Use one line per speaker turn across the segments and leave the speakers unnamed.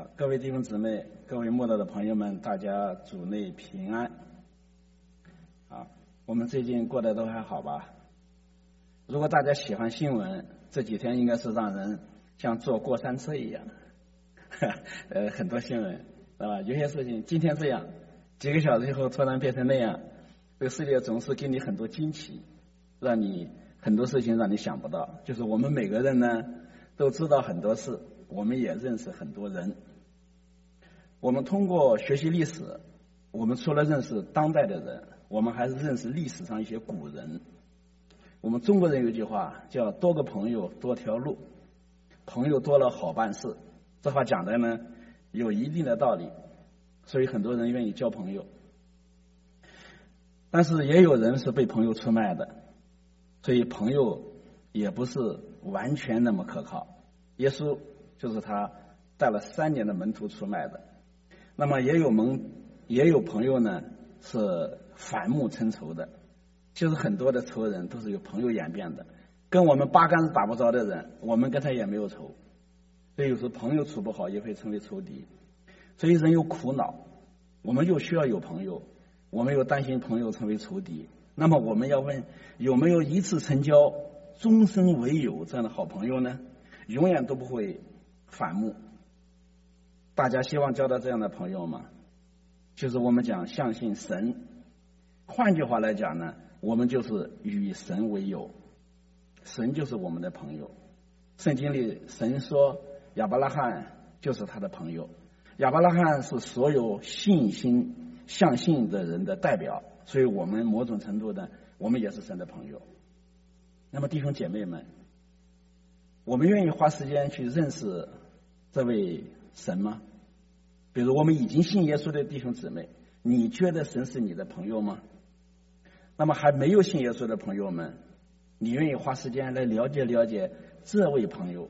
各位弟兄姊妹，各位慕道的朋友们，大家主内平安。我们最近过得都还好吧？如果大家喜欢新闻，这几天应该是让人像坐过山车一样，很多新闻，有些事情今天这样，几个小时以后突然变成那样。这个世界总是给你很多惊奇，让你很多事情让你想不到。就是我们每个人呢，都知道很多事，我们也认识很多人。我们通过学习历史，我们除了认识当代的人，我们还是认识历史上一些古人。我们中国人有一句话叫多个朋友多条路，朋友多了好办事。这话讲的呢有一定的道理，所以很多人愿意交朋友。但是也有人是被朋友出卖的，所以朋友也不是完全那么可靠。耶稣就是他带了3年的门徒出卖的。那么也有朋友呢是反目成仇的，就是很多的仇人都是由朋友演变的。跟我们八竿子打不着的人，我们跟他也没有仇，所以有时候朋友处不好也会成为仇敌。所以人有苦恼，我们又需要有朋友，我们又担心朋友成为仇敌。那么我们要问，有没有一次成交终身为友这样的好朋友呢？永远都不会反目。大家希望交到这样的朋友吗？就是我们讲相信神，换句话来讲呢，我们就是与神为友，神就是我们的朋友。圣经里神说亚伯拉罕就是他的朋友，亚伯拉罕是所有信心相信的人的代表，所以我们某种程度的我们也是神的朋友。那么弟兄姐妹们，我们愿意花时间去认识这位神吗？比如我们已经信耶稣的弟兄姊妹，你觉得神是你的朋友吗？那么还没有信耶稣的朋友们，你愿意花时间来了解了解这位朋友，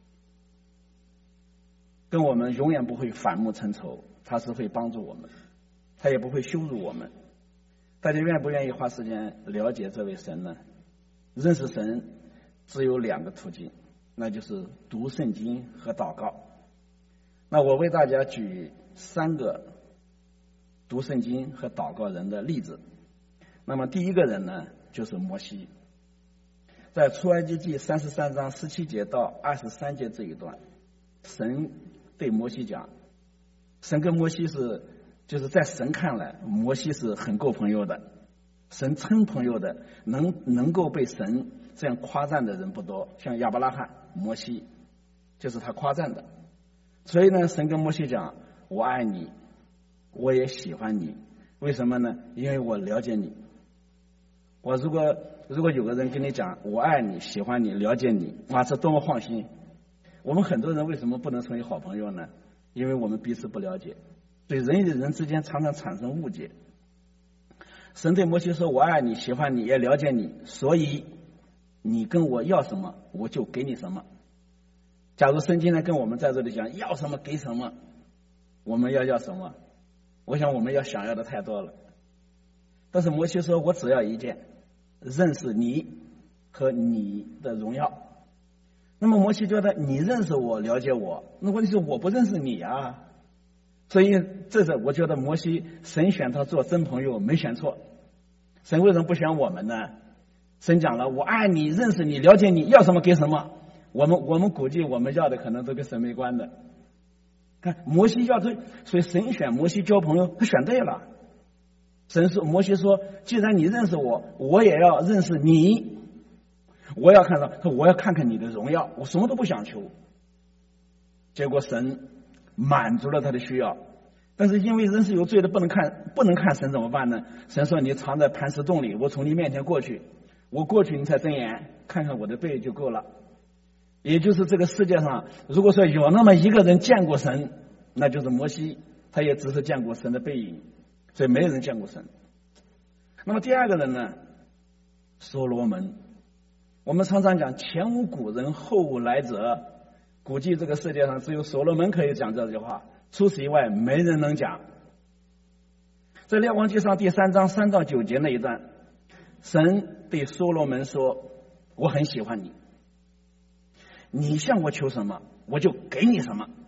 跟我们永远不会反目成仇，他是会帮助我们，他也不会羞辱我们。大家愿不愿意花时间了解这位神呢？认识神只有2个途径，那就是读圣经和祷告。那我为大家举3个读圣经和祷告人的例子。那么第一个人呢，就是摩西。在出埃及记33章17节到23节这一段，神对摩西讲，神跟摩西就是在神看来，摩西是很够朋友的，神称朋友的，能够被神这样夸赞的人不多，像亚伯拉罕、摩西就是他夸赞的。所以呢，神跟摩西讲，我爱你，我也喜欢你。为什么呢？因为我了解你。我如果有个人跟你讲我爱你、喜欢你、了解你，哇，这多么放心。我们很多人为什么不能成为好朋友呢？因为我们彼此不了解，所以人与人之间常常产生误解。神对摩西说，我爱你、喜欢你、也了解你，所以你跟我要什么我就给你什么。假如圣经呢跟我们在这里讲要什么给什么，我们要什么？我想我们要想要的太多了。但是摩西说，我只要一件，认识你和你的荣耀。那么摩西觉得你认识我、了解我，那问题是我不认识你啊。所以这是我觉得摩西神选他做真朋友没选错。神为什么不选我们呢？神讲了，我爱你、认识你、了解你，要什么给什么。我们估计我们要的可能都跟神没关的。看摩西要这，所以神选摩西交朋友，他选对了。神说，摩西说，既然你认识我，我也要认识你。我要看到，我要看看你的荣耀，我什么都不想求。结果神满足了他的需要，但是因为人是有罪的，不能看神怎么办呢？神说，你藏在磐石洞里，我从你面前过去，我过去你才睁眼看看我的背就够了。也就是这个世界上，如果说有那么一个人见过神，那就是摩西，他也只是见过神的背影，所以没有人见过神。那么第二个人呢，所罗门。我们常常讲前无古人后无来者，估计这个世界上只有所罗门可以讲这句话，除此以外没人能讲。在列王纪上第3章3到9节那一段，神对所罗门说，我很喜欢你，你向我求什么我就给你什么。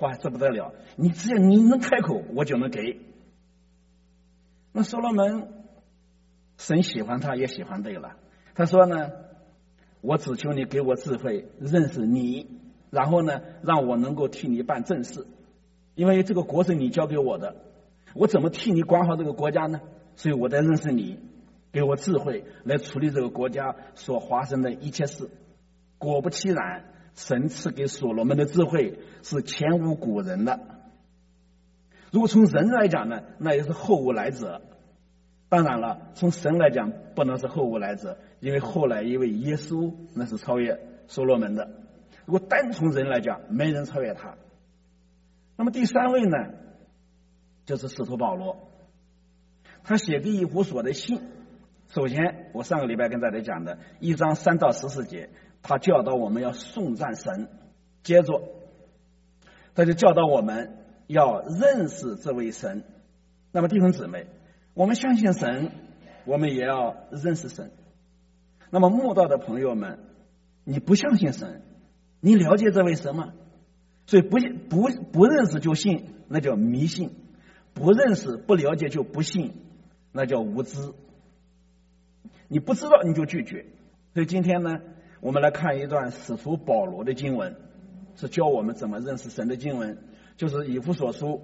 哇，这不得了！你只要你能开口，我就能给。那所罗门，神喜欢他，也喜欢对了。他说呢，我只求你给我智慧，认识你，然后呢，让我能够替你办正事，因为这个国是你交给我的，我怎么替你管好这个国家呢？所以我得认识你，给我智慧来处理这个国家所发生的一切事。果不其然，神赐给所罗门的智慧是前无古人的。如果从人来讲呢，那也是后无来者。当然了，从神来讲不能是后无来者，因为后来一位耶稣那是超越所罗门的。如果单从人来讲，没人超越他。那么第三位呢，就是使徒保罗，他写给以弗所的信。首先我上个礼拜跟大家讲的1章3到14节，他教导我们要颂赞神，接着他就教导我们要认识这位神。那么弟兄姊妹，我们相信神，我们也要认识神。那么慕道的朋友们，你不相信神，你了解这位神吗？所以不认识就信，那叫迷信；不认识不了解就不信，那叫无知。你不知道你就拒绝。所以今天呢，我们来看一段使徒保罗的经文，是教我们怎么认识神的经文，就是以弗所书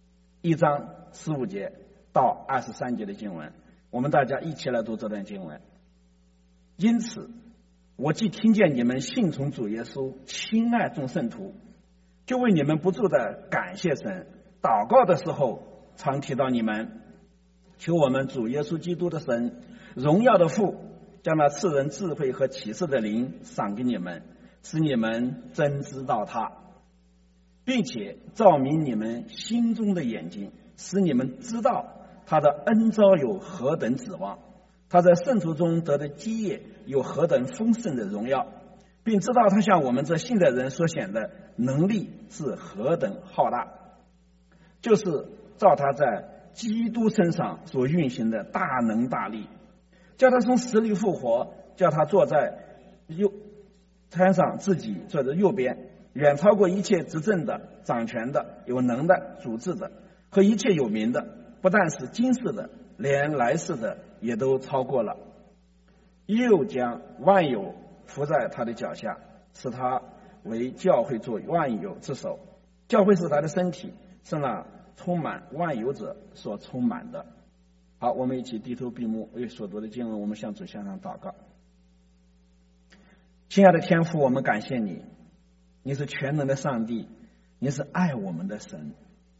1章15节到23节的经文。我们大家一起来读这段经文。因此我既听见你们信从主耶稣，亲爱众圣徒，就为你们不住的感谢神，祷告的时候常提到你们，求我们主耶稣基督的神，荣耀的父，将那赐人智慧和启示的灵赏给你们，使你们真知道他，并且照明你们心中的眼睛，使你们知道他的恩召有何等指望，他在圣徒中得的基业有何等丰盛的荣耀，并知道他向我们这信的人所显的能力是何等浩大，就是照他在基督身上所运行的大能大力，叫他从死里复活，叫他坐在天上，自己坐在右边，远超过一切执政的、掌权的、有能的、主治的和一切有名的，不但是今世的，连来世的也都超过了。又将万有伏在他的脚下，使他为教会做万有之首。教会是他的身体，是那充满万有者所充满的。好，我们一起低头闭目，为所读的经文我们向主献上祷告。亲爱的天父，我们感谢你，你是全能的上帝，你是爱我们的神。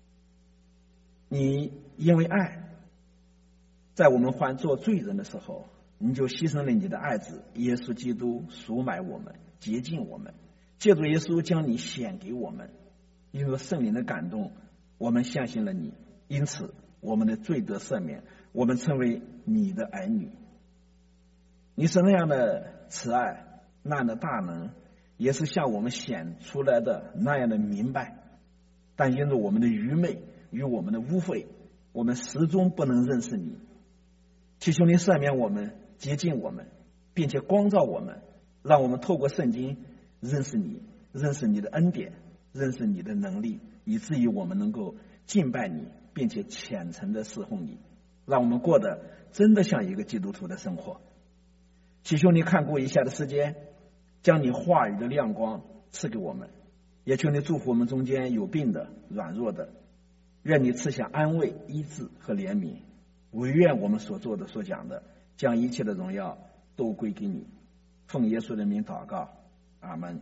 你因为爱，在我们还做罪人的时候，你就牺牲了你的爱子耶稣基督，赎买我们，洁净我们，借助耶稣将你献给我们。因为圣灵的感动，我们相信了你，因此我们的罪得赦免，我们成为你的儿女。你是那样的慈爱，那样的大能，也是向我们显出来的那样的明白，但因着我们的愚昧与我们的污秽，我们始终不能认识你。祈求你赦免我们，洁净我们，并且光照我们，让我们透过圣经认识你，认识你的恩典，认识你的能力，以至于我们能够敬拜你，并且虔诚的侍奉你，让我们过得真的像一个基督徒的生活。祈求你看顾一下的时间，将你话语的亮光赐给我们，也求你祝福我们中间有病的、软弱的，愿你赐下安慰、医治和怜悯。唯愿我们所做的、所讲的，将一切的荣耀都归给你。奉耶稣的名祷告，阿们。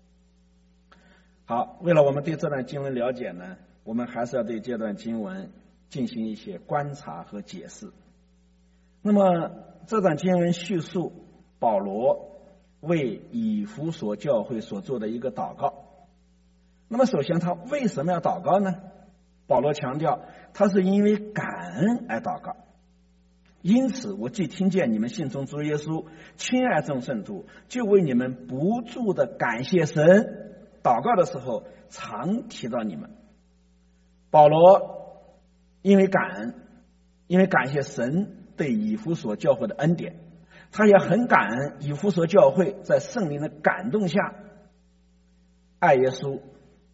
好，为了我们对这段经文了解呢，我们还是要对这段经文进行一些观察和解释。那么这段经文叙述保罗为以弗所教会所做的一个祷告。那么首先他为什么要祷告呢？保罗强调他是因为感恩而祷告。因此我既听见你们信从主耶稣，亲爱众圣徒，就为你们不住的感谢神，祷告的时候常提到你们。保罗因为感恩，因为感谢神对以弗所教会的恩典，他也很感恩以弗所教会在圣灵的感动下爱耶稣，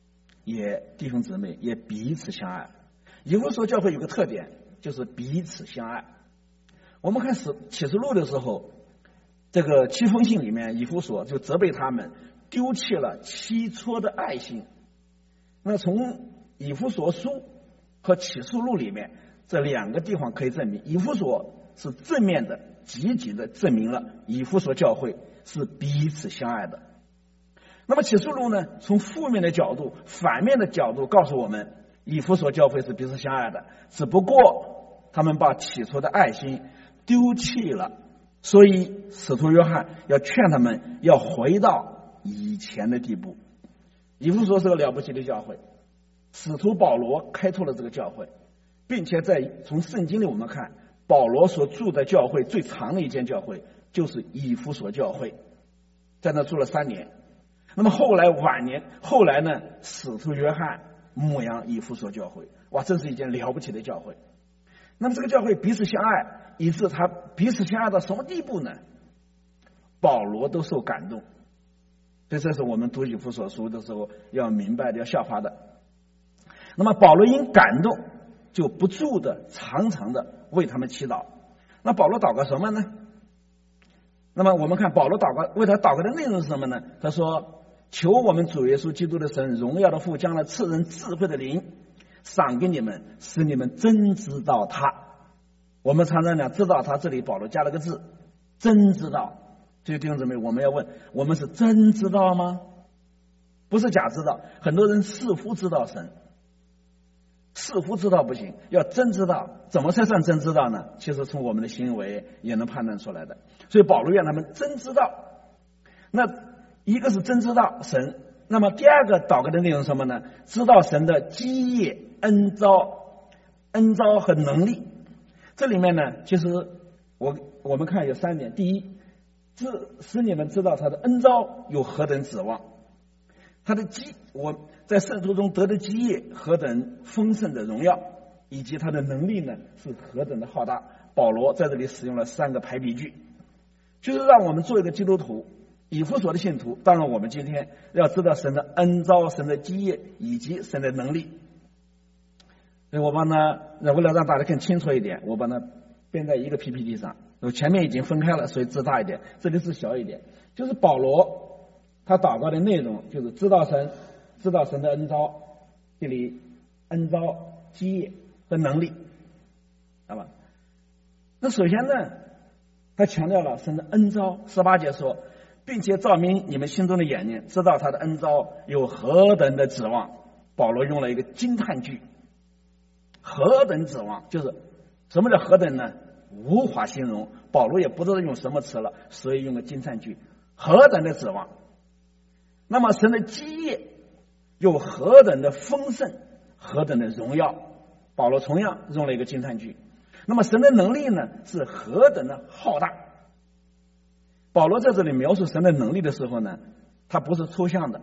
弟兄姊妹也彼此相爱。以弗所教会有个特点，就是彼此相爱。我们看启示录的时候，这个7封信里面，以弗所就责备他们丢弃了起初的爱心。那从以弗所书和启示录里面这2个地方可以证明，以弗所是正面的积极的证明了以弗所教会是彼此相爱的。那么启示录呢，从负面的角度反面的角度告诉我们，以弗所教会是彼此相爱的，只不过他们把起初的爱心丢弃了，所以使徒约翰要劝他们要回到以前的地步。以弗所是个了不起的教会，使徒保罗开拓了这个教会，并且从圣经里我们看，保罗所住的教会最长的一间教会就是以弗所教会，在那住了3年。那么后来呢，使徒约翰牧养以弗所教会，哇，这是一件了不起的教会。那么这个教会彼此相爱，以致他彼此相爱到什么地步呢？保罗都受感动。所以这是我们读以弗所书的时候要明白的，要效法的。那么保罗因感动，就不住的常常的为他们祈祷。那保罗祷告什么呢？那么我们看保罗为他祷告的内容是什么呢？他说，求我们主耶稣基督的神，荣耀的父，将来赐人智慧的灵赏给你们，使你们真知道他。我们常常讲知道他，这里保罗加了个字，真知道。所以弟兄姊妹，我们要问，我们是真知道吗？不是假知道。很多人似乎知道神，似乎知道不行，要真知道。怎么才算真知道呢？其实从我们的行为也能判断出来的。所以保罗让他们真知道。那一个是真知道神，那么第二个祷告的内容是什么呢？知道神的基业、恩召和能力。这里面呢，其实我们看有3点。第一，使你们知道他的恩召有何等指望，他的我在圣徒中得的基业何等丰盛的荣耀，以及他的能力呢是何等的浩大。保罗在这里使用了3个排比句，就是让我们做一个基督徒，以弗所的信徒，当然我们今天要知道神的恩召、神的基业以及神的能力。所以我把它为了让大家更清楚一点，我把它编在一个 PPT 上。我前面已经分开了，所以字大一点，这里字小一点。就是保罗他祷告的内容，就是知道神的恩召，这里恩召、基业和能力，好吧？那首先呢，他强调了神的恩召。18节说，并且照明你们心中的眼睛，知道他的恩召有何等的指望。保罗用了一个惊叹句，何等指望，就是什么叫何等呢？无法形容。保罗也不知道用什么词了，所以用个惊叹句，何等的指望。那么神的基业有何等的丰盛，何等的荣耀，保罗同样用了一个惊叹句。那么神的能力呢，是何等的浩大。保罗在这里描述神的能力的时候呢，他不是抽象的，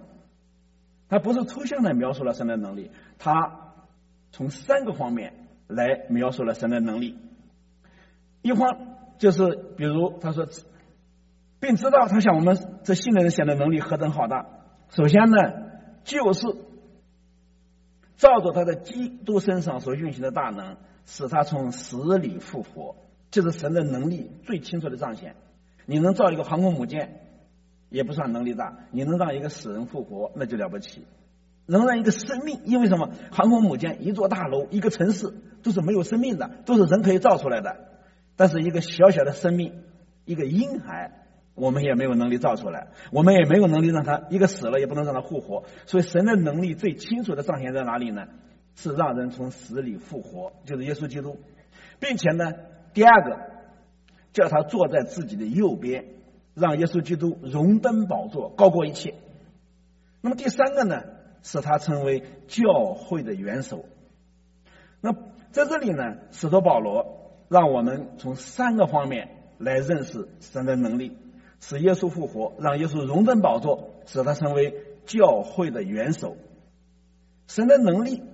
描述了神的能力，他从3个方面来描述了神的能力。一方就是比如他说，并知道他向我们这信的人显的能力何等浩大。首先呢，就是照着他在基督身上所运行的大能，使他从死里复活，就是神的能力最清楚的彰显。你能造一个航空母舰也不算能力大，你能让一个死人复活那就了不起。能让一个生命，因为什么？航空母舰、一座大楼、一个城市都是没有生命的，都是人可以造出来的。但是一个小小的生命，一个婴孩，我们也没有能力造出来，我们也没有能力让他一个死了也不能让他复活。所以神的能力最清楚的彰显在哪里呢？是让人从死里复活，就是耶稣基督。并且呢，第二个叫他坐在自己的右边，让耶稣基督荣登宝座，高过一切。那么第3个呢，使他成为教会的元首。那在这里呢，使徒保罗让我们从3个方面来认识神的能力，使耶稣复活，让耶稣荣登宝座，使他成为教会的元首。神的能力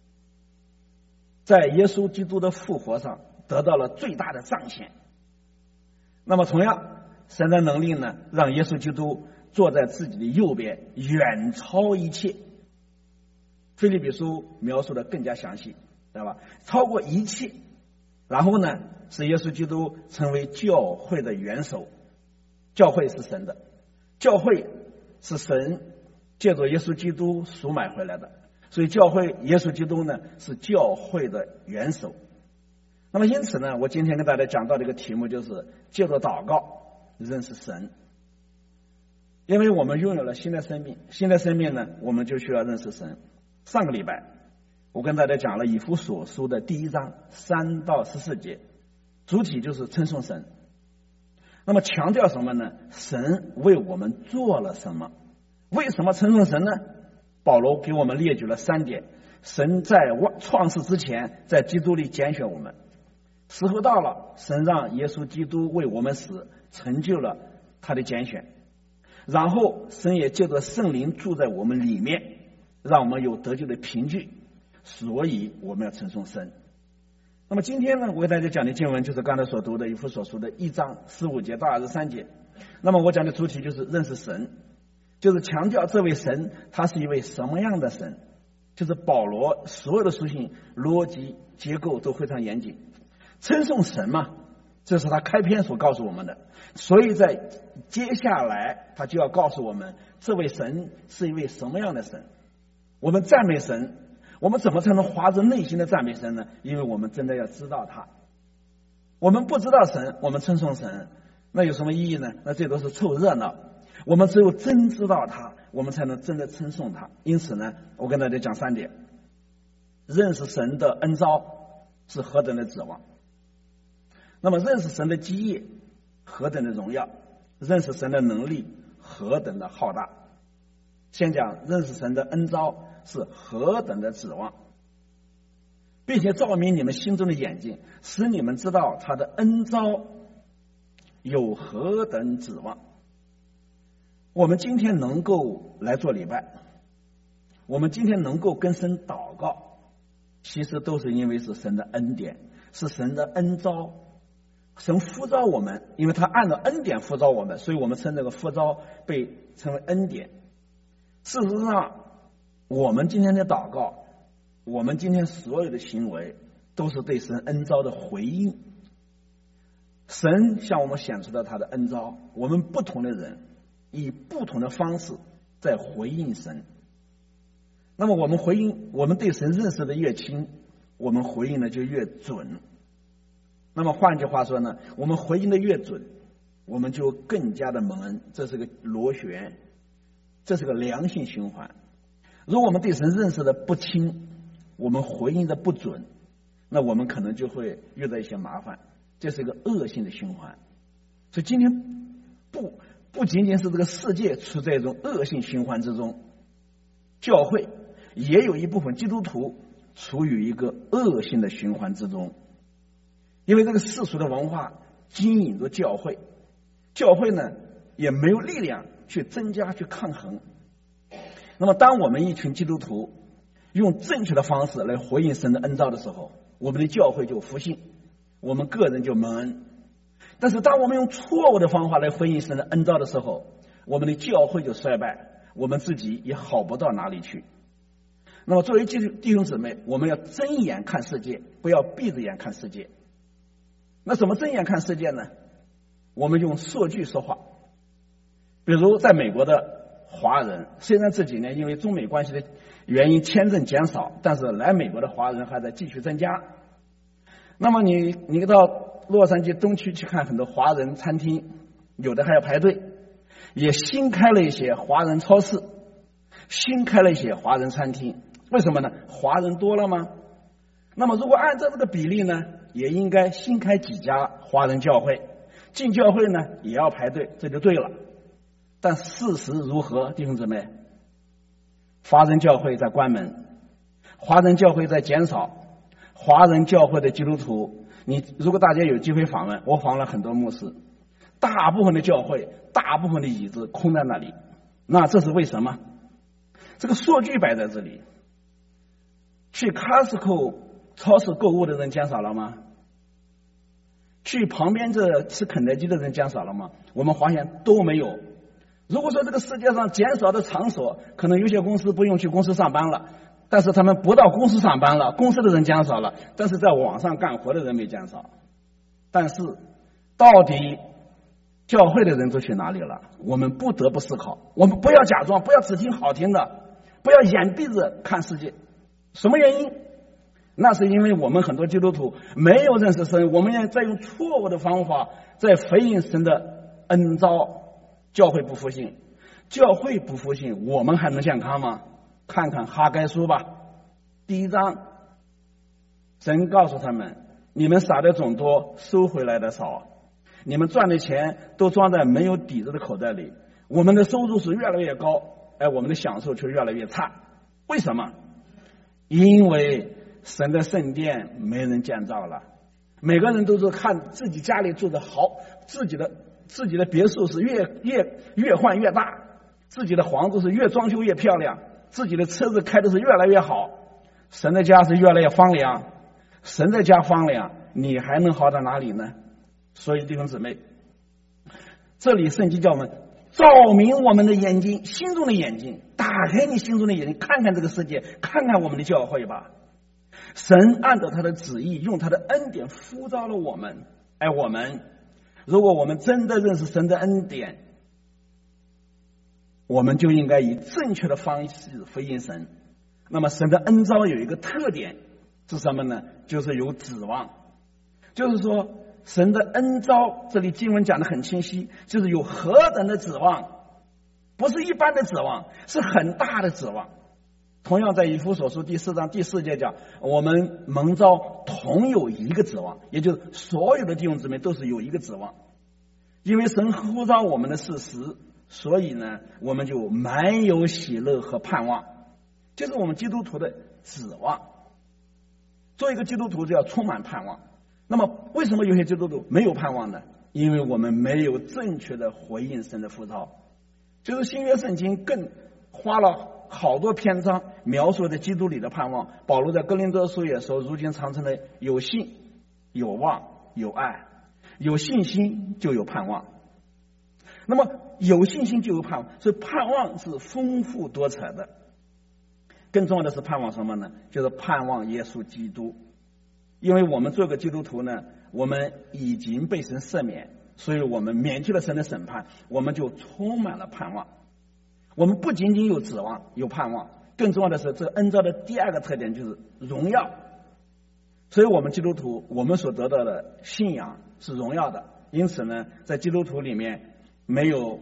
在耶稣基督的复活上得到了最大的彰显。那么同样，神的能力呢，让耶稣基督坐在自己的右边，远超一切。 腓立比书描述的更加详细，对吧？超过一切。然后呢，使耶稣基督成为教会的元首。教会是神的，教会是神借着耶稣基督赎买回来的，所以教会耶稣基督呢是教会的元首。那么因此呢，我今天跟大家讲到的一个题目就是借着祷告认识神。因为我们拥有了新的生命，新的生命呢，我们就需要认识神。上个礼拜我跟大家讲了以弗所书的第1章3到14节，主体就是称颂神。那么强调什么呢？神为我们做了什么？为什么称颂神呢？保罗给我们列举了3点。神在创世之前在基督里拣选我们，时候到了，神让耶稣基督为我们死，成就了他的拣选。然后神也借着圣灵住在我们里面，让我们有得救的凭据，所以我们要称颂神。那么今天呢，我给大家讲的经文就是刚才所读的以弗所书的1章15节到23节。那么我讲的主题就是认识神，就是强调这位神他是一位什么样的神。就是保罗所有的书信逻辑结构都非常严谨，称颂神嘛，这是他开篇所告诉我们的。所以在接下来他就要告诉我们这位神是一位什么样的神。我们赞美神，我们怎么才能发自内心的赞美神呢？因为我们真的要知道他。我们不知道神，我们称颂神，那有什么意义呢？那最多是凑热闹。我们只有真知道他，我们才能真的称颂他。因此呢，我跟大家讲3点。认识神的恩召是何等的指望，那么认识神的基业何等的荣耀，认识神的能力何等的浩大。先讲认识神的恩召是何等的指望，并且照明你们心中的眼睛，使你们知道他的恩召有何等指望。我们今天能够来做礼拜，我们今天能够跟神祷告，其实都是因为是神的恩典，是神的恩召。神呼召我们，因为他按照恩典呼召我们，所以我们称这个呼召被称为恩典。事实上，我们今天的祷告，我们今天所有的行为都是对神恩召的回应。神向我们显出了他的恩召，我们不同的人以不同的方式在回应神。那么我们回应，我们对神认识的越清，我们回应的就越准。那么换句话说呢，我们回应的越准，我们就更加的蒙恩。这是个螺旋，这是个良性循环。如果我们对神认识的不清，我们回应的不准，那我们可能就会遇到一些麻烦，这是一个恶性的循环。所以今天不仅仅是这个世界处在一种恶性循环之中，教会也有一部分基督徒处于一个恶性的循环之中。因为这个世俗的文化经营着教会，教会呢也没有力量去增加去抗衡。那么当我们一群基督徒用正确的方式来回应神的恩召的时候，我们的教会就复兴，我们个人就蒙恩。但是当我们用错误的方法来回应神的恩召的时候，我们的教会就衰败，我们自己也好不到哪里去。那么作为弟兄姊妹，我们要睁眼看世界，不要闭着眼看世界。那怎么睁眼看世界呢？我们用数据说话。比如在美国的华人，虽然这几年因为中美关系的原因签证减少，但是来美国的华人还在继续增加。那么你到洛杉矶东区去看很多华人餐厅，有的还要排队，也新开了一些华人超市，新开了一些华人餐厅。为什么呢？华人多了吗？那么如果按照这个比例呢，也应该新开几家华人教会，进教会呢也要排队，这就对了。但事实如何，弟兄姊妹？华人教会在关门，华人教会在减少，华人教会的基督徒，如果大家有机会访问，我访问了很多牧师，大部分的教会，大部分的椅子空在那里。那这是为什么？这个数据摆在这里。去 Costco 超市购物的人减少了吗？去旁边这吃肯德基的人减少了吗？我们发现都没有。如果说这个世界上减少的场所，可能有些公司不用去公司上班了， 但是他们不到公司上班了，公司的人减少了，但是在网上干活的人没减少。但是到底教会的人都去哪里了？我们不得不思考。我们不要假装，不要只听好听的，不要眼闭着看世界。什么原因？那是因为我们很多基督徒没有认识神，我们也在用错误的方法在回应神的恩召。教会不复兴，教会不复兴，我们还能健康吗？看看哈该书吧，第1章，神告诉他们：你们撒的种多，收回来的少，你们赚的钱都装在没有底子的口袋里。我们的收入是越来越高，而我们的享受却越来越差。为什么？因为神的圣殿没人建造了，每个人都是看自己家里住的好，自己的别墅是越换越大，自己的房子是越装修越漂亮，自己的车子开的是越来越好。神的家是越来越荒凉，神的家荒凉，你还能好到哪里呢？所以弟兄姊妹，这里圣经叫我们照明我们的眼睛，心中的眼睛，打开你心中的眼睛，看看这个世界，看看我们的教会吧。神按照他的旨意，用他的恩典呼召了我们。我们如果我们真的认识神的恩典，我们就应该以正确的方式回应神。那么神的恩召有一个特点是什么呢？就是有指望。就是说神的恩召，这里经文讲得很清晰，就是有何等的指望，不是一般的指望，是很大的指望。同样在以弗所书第4章第4节讲，我们蒙召同有一个指望，也就是所有的弟兄姊妹都是有一个指望。因为神呼召我们的事实，所以呢，我们就满有喜乐和盼望，这是我们基督徒的指望。做一个基督徒就要充满盼望。那么为什么有些基督徒没有盼望呢？因为我们没有正确的回应神的呼召。就是新约圣经更花了好多篇章描述的基督里的盼望。保罗在哥林多书也说，如今常称的有信、有望、有爱，有信心就有盼望。那么有信心就有盼望，所以盼望是丰富多彩的。更重要的是盼望什么呢？就是盼望耶稣基督。因为我们做个基督徒呢，我们已经被神赦免，所以我们免去了神的审判，我们就充满了盼望。我们不仅仅有指望有盼望，更重要的是这恩召的第2个特点就是荣耀。所以我们基督徒，我们所得到的信仰是荣耀的。因此呢，在基督徒里面没有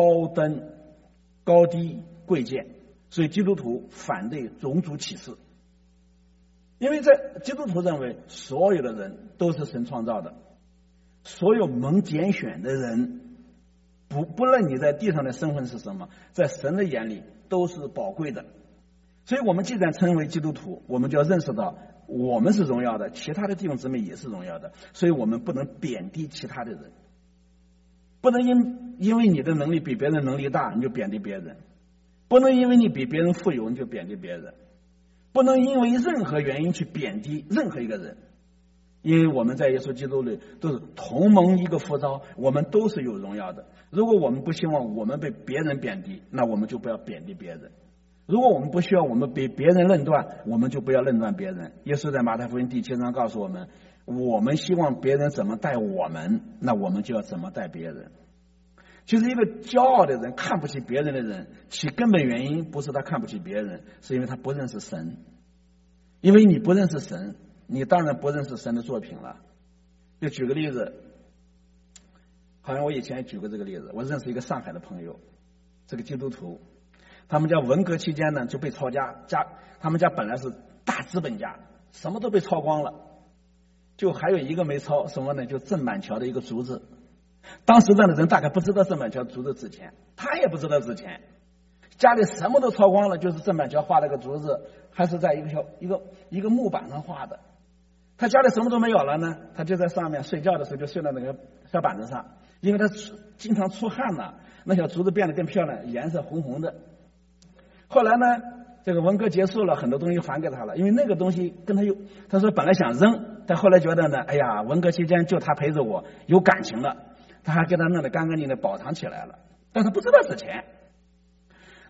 高低贵贱，所以基督徒反对种族歧视。因为在基督徒认为所有的人都是神创造的，所有蒙拣选的人，不论你在地上的身份是什么，在神的眼里都是宝贵的。所以我们既然称为基督徒，我们就要认识到我们是荣耀的，其他的弟兄姊妹也是荣耀的。所以我们不能贬低其他的人，不能因为你的能力比别人能力大你就贬低别人，不能因为你比别人富有你就贬低别人，不能因为任何原因去贬低任何一个人。因为我们在耶稣基督里都是同蒙一个呼召，我们都是有荣耀的。如果我们不希望我们被别人贬低，那我们就不要贬低别人。如果我们不需要我们被别人论断，我们就不要论断别人。耶稣在马太福音第7章告诉我们，我们希望别人怎么待我们，那我们就要怎么待别人。其实一个骄傲的人，看不起别人的人，其根本原因不是他看不起别人，是因为他不认识神。因为你不认识神，你当然不认识神的作品了。就举个例子，好像我以前也举过这个例子。我认识一个上海的朋友，这个基督徒，他们家文革期间呢就被抄家，他们家本来是大资本家，什么都被抄光了，就还有一个没抄，什么呢？就郑板桥的一个竹子。当时这样的人大概不知道郑板桥竹子值钱，他也不知道值钱，家里什么都抄光了，就是郑板桥画了个竹子，还是在一个木板上画的。他家里什么都没有了呢，他就在上面睡觉的时候就睡到那个小板子上，因为他经常出汗了，那小竹子变得更漂亮，颜色红红的。后来呢，这个文革结束了，很多东西还给他了，因为那个东西跟他说本来想扔，但后来觉得呢，哎呀，文革期间就他陪着我，有感情了，他还给他弄得干干净净的保藏起来了，但他不知道值钱。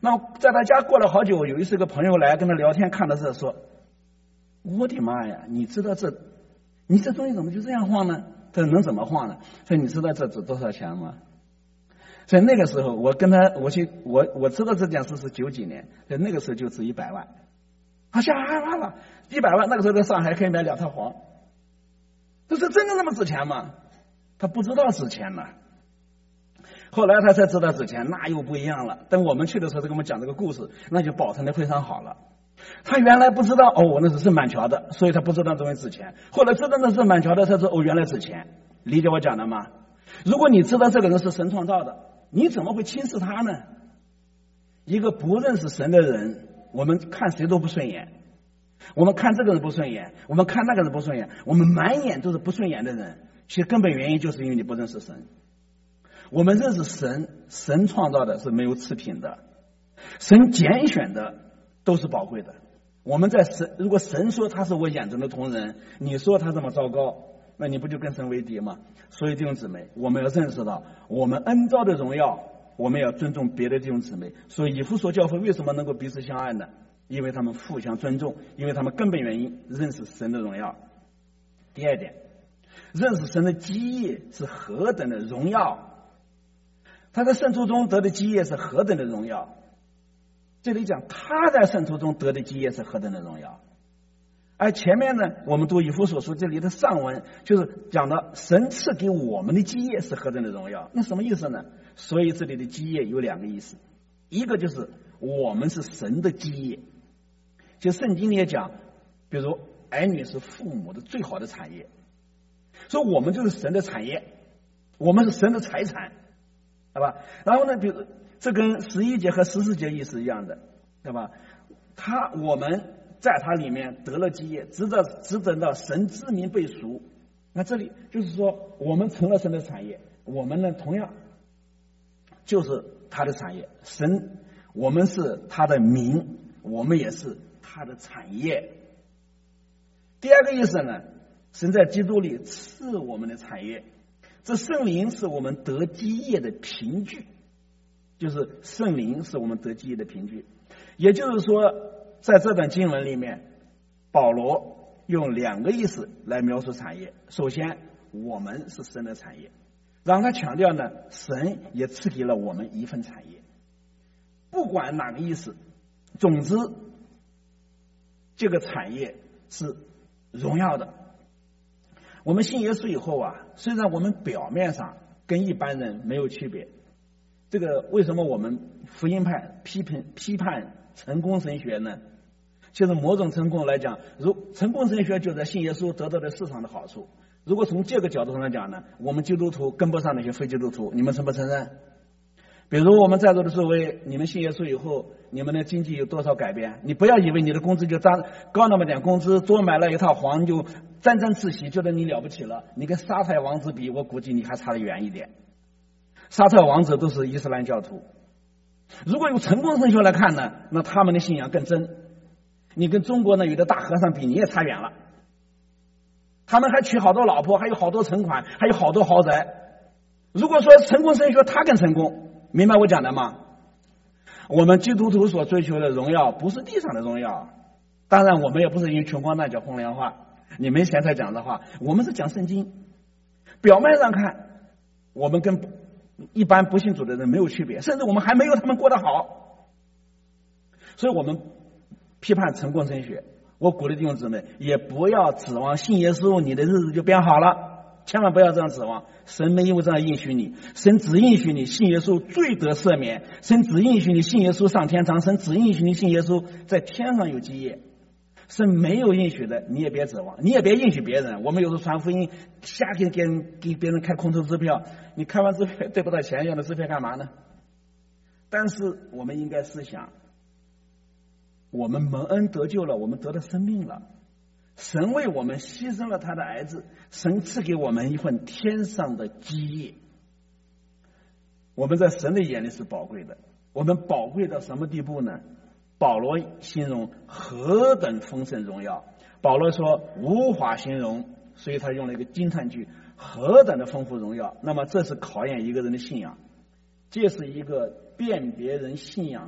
那在他家过了好久，有一次个朋友来跟他聊天，看到这说：“我的妈呀，你知道你这东西怎么就这样晃呢？这能怎么晃呢？”说你知道这值多少钱吗？所以那个时候我知道这件事是90几年，在那个时候就值100万。啊，吓坏了！100万那个时候在上海可以买2套房，这是真的那么值钱吗？他不知道值钱呢。后来他才知道值钱，那又不一样了。等我们去的时候，他给我们讲这个故事，那就保存的非常好了。他原来不知道那是郑板桥的，所以他不知道这东西值钱。后来知道那是郑板桥的，他说原来值钱。理解我讲的吗？如果你知道这个人是神创造的，你怎么会轻视他呢？一个不认识神的人，我们看谁都不顺眼，我们看这个人不顺眼，我们看那个人不顺眼，我们满眼都是不顺眼的人，其实根本原因就是因为你不认识神。我们认识神，神创造的是没有次品的，神拣选的都是宝贵的。我们在如果神说他是我眼中的同人，你说他这么糟糕，那你不就跟神为敌吗？所以弟兄姊妹，我们要认识到我们恩召的荣耀，我们要尊重别的弟兄姊妹。所以以弗所教会为什么能够彼此相爱呢？因为他们互相尊重，因为他们根本原因认识神的荣耀。第二点，认识神的基业是何等的荣耀，他在圣徒中得的基业是何等的荣耀。这里讲他在圣徒中得的基业是何等的荣耀，而前面呢，我们读以弗所书这里的上文就是讲到神赐给我们的基业是何等的荣耀。那什么意思呢？所以这里的基业有2个意思，一个就是我们是神的基业，就圣经里也讲，比如儿女是父母的最好的产业，所以我们就是神的产业，我们是神的财产，对吧？然后呢，比如这跟11节和14节意思一样的，对吧？我们在他里面得了基业，直等到神之名被赎。那这里就是说，我们成了神的产业，我们呢同样就是他的产业。神，我们是他的名，我们也是他的产业。第二个意思呢，神在基督里赐我们的产业，这圣灵是我们得基业的凭据，就是圣灵是我们得基业的凭据。也就是说，在这段经文里面，保罗用2个意思来描述产业。首先，我们是神的产业，让他强调呢，神也赐给了我们一份产业。不管哪个意思，总之这个产业是荣耀的。我们信耶稣以后虽然我们表面上跟一般人没有区别，这个为什么我们福音派批判成功神学呢？就是某种成功来讲，成功神学就在信耶稣得到的市场的好处。如果从这个角度上来讲呢，我们基督徒跟不上那些非基督徒，你们承不承认？比如我们在座的诸位，你们信耶稣以后，你们的经济有多少改变？你不要以为你的工资就高那么点工资，多买了一套房就沾沾自喜，觉得你了不起了。你跟沙特王子比，我估计你还差得远一点。沙特王子都是伊斯兰教徒。如果用成功神学来看呢，那他们的信仰更真。你跟中国呢有的大和尚比，你也差远了。他们还娶好多老婆，还有好多存款，还有好多豪宅。如果说成功神学他更成功，明白我讲的吗？我们基督徒所追求的荣耀不是地上的荣耀，当然我们也不是因为穷光蛋讲风凉话，你没钱才讲的话，我们是讲圣经。表面上看，我们跟一般不信主的人没有区别，甚至我们还没有他们过得好。所以我们批判成功神学，我鼓励弟兄姊妹也不要指望信耶稣你的日子就变好了，千万不要这样指望。神没有这样应许你，神只应许你信耶稣罪得赦免，神只应许你信耶稣上天堂，神只应许你信耶稣在天上有基业。神没有应许的你也别指望，你也别应许别人。我们有时候传福音瞎给别人开空头支票，你开完支票对不到钱，要的支票干嘛呢？但是我们应该思想，我们蒙恩得救了，我们得了生命了，神为我们牺牲了他的儿子，神赐给我们一份天上的基业。我们在神的眼里是宝贵的，我们宝贵到什么地步呢？保罗形容何等丰盛荣耀，保罗说无法形容，所以他用了一个惊叹句，何等的丰富荣耀。那么这是考验一个人的信仰，这是一个辨别人信仰的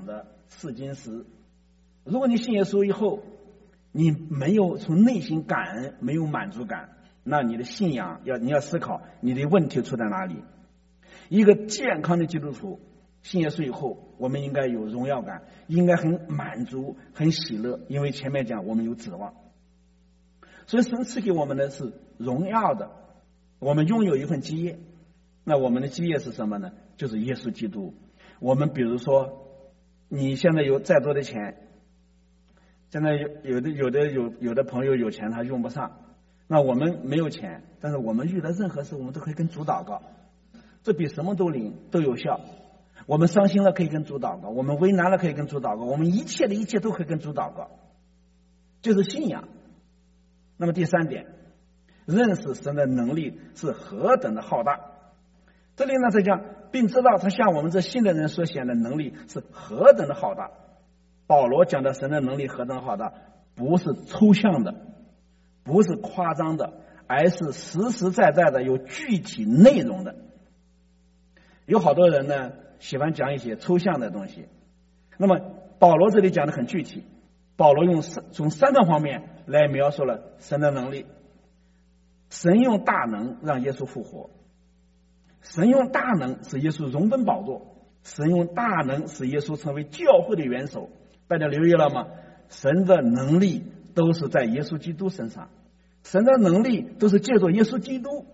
试金石。如果你信耶稣以后，你没有从内心感恩，没有满足感，那你的信仰你要思考你的问题出在哪里。一个健康的基督徒信耶稣以后，我们应该有荣耀感，应该很满足很喜乐，因为前面讲我们有指望。所以神赐给我们的是荣耀的，我们拥有一份基业。那我们的基业是什么呢？就是耶稣基督。我们比如说你现在有再多的钱，现在有的朋友有钱他用不上，那我们没有钱，但是我们遇到任何事我们都可以跟主祷告，这比什么都有效。我们伤心了可以跟主祷告，我们为难了可以跟主祷告，我们一切都可以跟主祷告，就是信仰。那么第三点，认识神的能力是何等的浩大。这里呢，他讲并知道他向我们这信的人所显的能力是何等的浩大。保罗讲的神的能力何等浩大，不是抽象的，不是夸张的，而是实实在在的有具体内容的。有好多人呢喜欢讲一些抽象的东西，那么保罗这里讲的很具体。保罗从三个方面来描述了神的能力。神用大能让耶稣复活，神用大能使耶稣荣登宝座，神用大能使耶稣成为教会的元首。大家留意了吗？神的能力都是在耶稣基督身上，神的能力都是借助耶稣基督。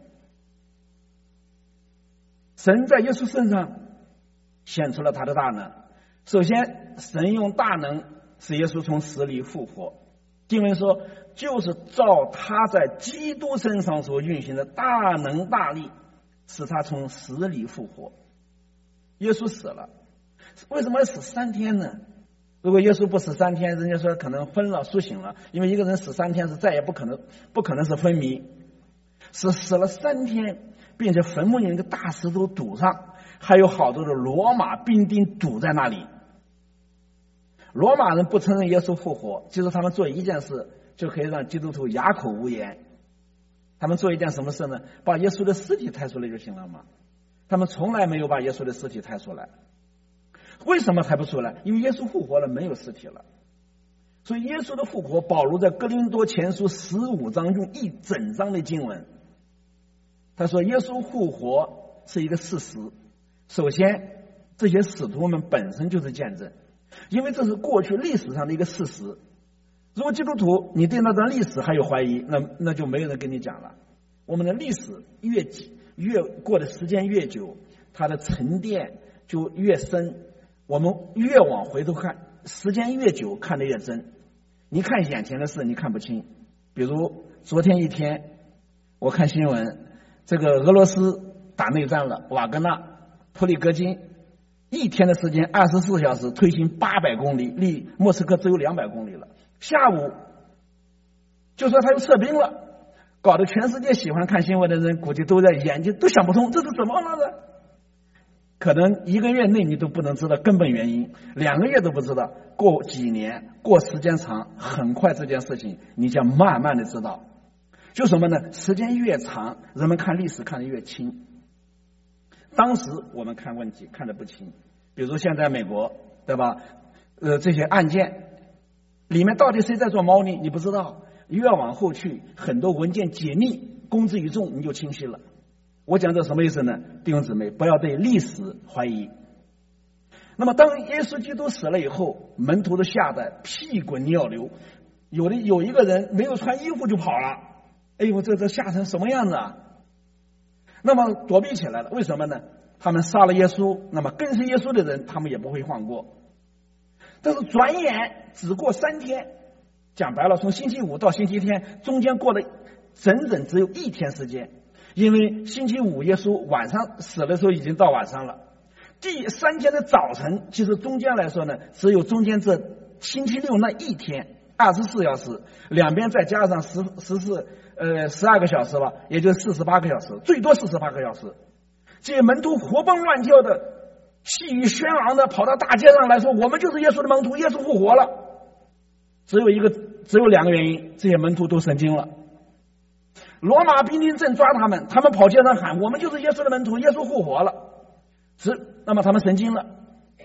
神在耶稣身上显出了他的大能。首先，神用大能使耶稣从死里复活。经文说，就是照他在基督身上所运行的大能大力，使他从死里复活。耶稣死了，为什么要死3天呢？如果耶稣不死3天，人家说可能昏了苏醒了，因为一个人死3天是再也不可能是昏迷，是死了3天，并且坟墓里那个大石头堵上，还有好多的罗马兵丁堵在那里。罗马人不承认耶稣复活，就是他们做一件事就可以让基督徒哑口无言。他们做一件什么事呢？把耶稣的尸体抬出来就行了嘛。他们从来没有把耶稣的尸体抬出来。为什么抬不出来？因为耶稣复活了，没有尸体了。所以耶稣的复活，保罗在哥林多前书15章用一整章的经文，他说耶稣复活是一个事实。首先，这些使徒们本身就是见证，因为这是过去历史上的一个事实。如果基督徒你对那段历史还有怀疑，那就没有人跟你讲了。我们的历史越过的时间越久，它的沉淀就越深，我们越往回头看，时间越久看得越真。你看眼前的事你看不清，比如昨天一天我看新闻，这个俄罗斯打内战了，瓦格纳、普里戈金一天的时间24小时推行800公里，离莫斯科只有200公里了。下午就说他又撤兵了，搞得全世界喜欢看新闻的人估计都在眼睛都想不通，这是怎么了呢？可能1个月内你都不能知道根本原因，2个月都不知道，过几年过时间长，很快这件事情你将慢慢的知道。就什么呢？时间越长，人们看历史看得越清。当时我们看问题看得不清，比如说现在美国，对吧？这些案件里面到底谁在做猫腻，你不知道。越往后去，很多文件解密公之于众，你就清晰了。我讲这什么意思呢？弟兄姊妹，不要对历史怀疑。那么当耶稣基督死了以后，门徒都吓得屁滚尿流，有一个人没有穿衣服就跑了。哎呦，这吓成什么样子啊？那么躲避起来了，为什么呢？他们杀了耶稣，那么跟随耶稣的人他们也不会放过。但是转眼只过3天，讲白了，从星期5到星期天中间过了整整只有1天时间，因为星期5耶稣晚上死的时候已经到晚上了。第3天的早晨，其实中间来说呢，只有中间这星期6那1天24小时，两边再加上12个小时吧，也就48个小时，最多48个小时。这些门徒活蹦乱跳的，气宇轩昂的跑到大街上来说，我们就是耶稣的门徒，耶稣复活了。只有2个原因，这些门徒都神经了。罗马兵丁正抓他们跑街上喊，我们就是耶稣的门徒，耶稣复活了。那么他们神经了。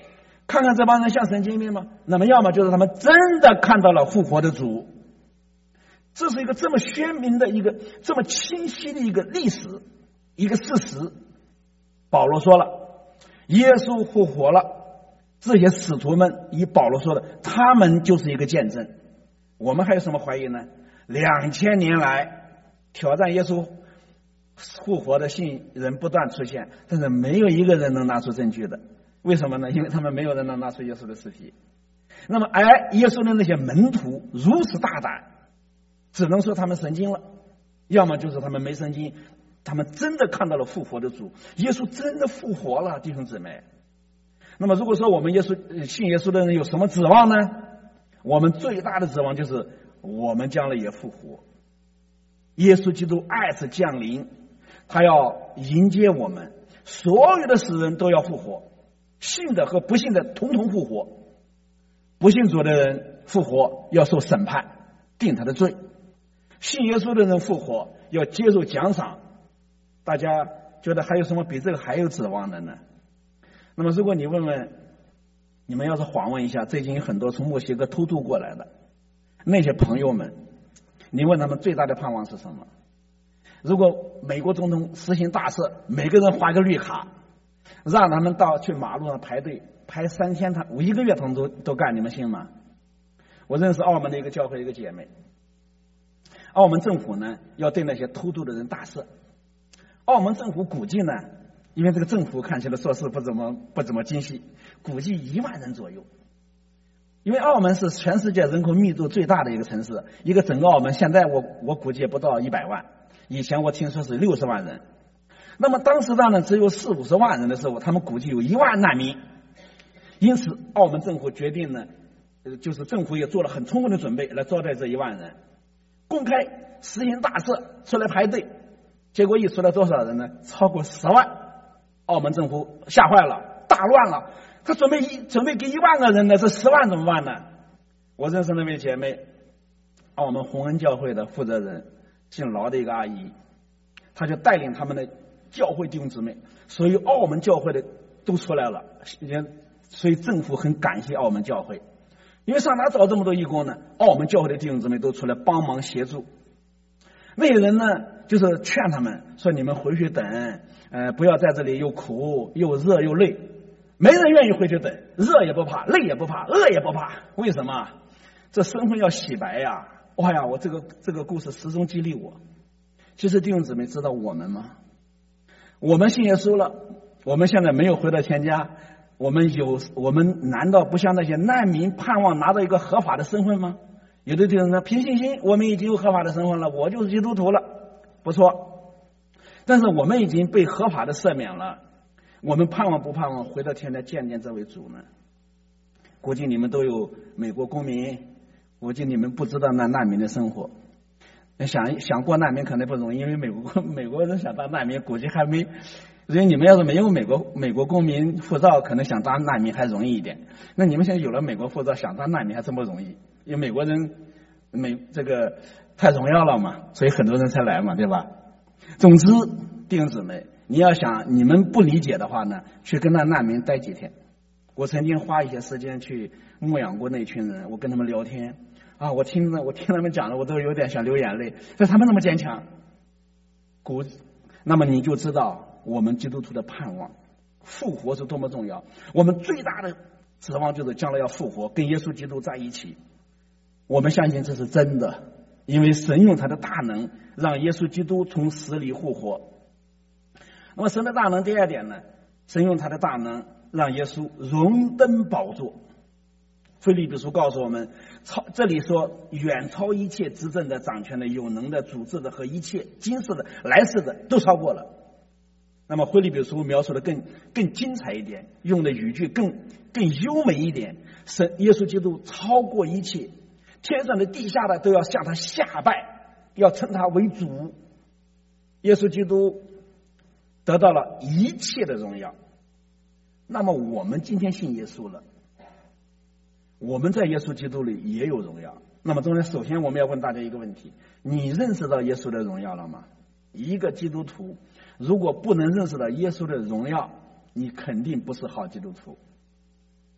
看看这帮人像神经病吗？那么要么就是他们真的看到了复活的主。这是一个这么鲜明的一个这么清晰的一个历史，一个事实。保罗说了，耶稣复活了，这些使徒们以保罗说的，他们就是一个见证。我们还有什么怀疑呢？2000年来挑战耶稣复活的信人不断出现，但是没有一个人能拿出证据的。为什么呢？因为他们没有人能拿出耶稣的尸体。那么而耶稣的那些门徒如此大胆，只能说他们神经了，要么就是他们没神经，他们真的看到了复活的主，耶稣真的复活了，弟兄姊妹。那么如果说我们信耶稣的人有什么指望呢？我们最大的指望就是我们将来也复活。耶稣基督二次降临，他要迎接我们，所有的死人都要复活，信的和不信的统统复活。不信主的人复活要受审判，定他的罪；信耶稣的人复活要接受奖赏。大家觉得还有什么比这个还有指望的呢？那么如果你问问，你们要是访问一下最近有很多从墨西哥偷渡过来的那些朋友们，你问他们最大的盼望是什么？如果美国总统实行大事，每个人发个绿卡，让他们去马路上排队排3天1个月他们都干，你们信吗？我认识澳门的一个教会一个姐妹，澳门政府呢要对那些偷渡的人大赦。澳门政府估计呢，因为这个政府看起来做事不怎么精细，估计1万人左右。因为澳门是全世界人口密度最大的一个城市，一个整个澳门现在我估计也不到100万，以前我听说是60万人。那么当时呢只有40-50万人的时候，他们估计有1万难民。因此澳门政府决定呢，就是政府也做了很充分的准备来招待这1万人，公开实行大赦出来排队。结果一出来多少人呢？超过10万。澳门政府吓坏了，大乱了，他准备给1万个人呢，这10万怎么办呢？我认识那位姐妹，澳门洪恩教会的负责人，姓劳的一个阿姨，她就带领他们的教会弟兄姊妹，所以澳门教会的都出来了，所以政府很感谢澳门教会，因为上哪找这么多义工呢？澳门教会的弟兄姊妹都出来帮忙协助。那些人呢，就是劝他们说：“你们回去等，不要在这里又苦又热又累。”没人愿意回去等，热也不怕，累也不怕，饿也不怕。为什么？这身份要洗白呀！哇呀，我这个故事始终激励我。其实弟兄姊妹知道我们吗？我们信耶稣了，我们现在没有回到天家，我们难道不像那些难民盼望拿到一个合法的身份吗？有的弟兄说，凭信心我们已经有合法的身份了，我就是基督徒了，不错。但是我们已经被合法的赦免了，我们盼望不盼望回到天家见见这位主呢？估计你们都有美国公民，估计你们不知道那难民的生活。想过难民可能不容易，因为美国人想当难民估计还没，所以你们要是没有美国公民护照，可能想当难民还容易一点。那你们现在有了美国护照，想当难民还真不容易，因为美国人这个太荣耀了嘛，所以很多人才来嘛，对吧？总之弟兄姊妹，你要想你们不理解的话呢，去跟那难民待几天。我曾经花一些时间去牧养过那群人，我跟他们聊天啊，我听他们讲的，我都有点想流眼泪。但他们那么坚强，那么你就知道我们基督徒的盼望，复活是多么重要。我们最大的指望就是将来要复活，跟耶稣基督在一起。我们相信这是真的，因为神用他的大能让耶稣基督从死里复活。那么神的大能第二点呢，神用他的大能让耶稣荣登宝座。腓立比书告诉我们，这里说远超一切执政的、掌权的、有能的、主治的和一切今世的、来世的都超过了。那么腓立比书描述的更精彩一点，用的语句更优美一点。神耶稣基督超过一切，天上的地下的都要向他下拜，要称他为主。耶稣基督得到了一切的荣耀。那么我们今天信耶稣了，我们在耶稣基督里也有荣耀。那么中间首先我们要问大家一个问题，你认识到耶稣的荣耀了吗？一个基督徒如果不能认识到耶稣的荣耀，你肯定不是好基督徒。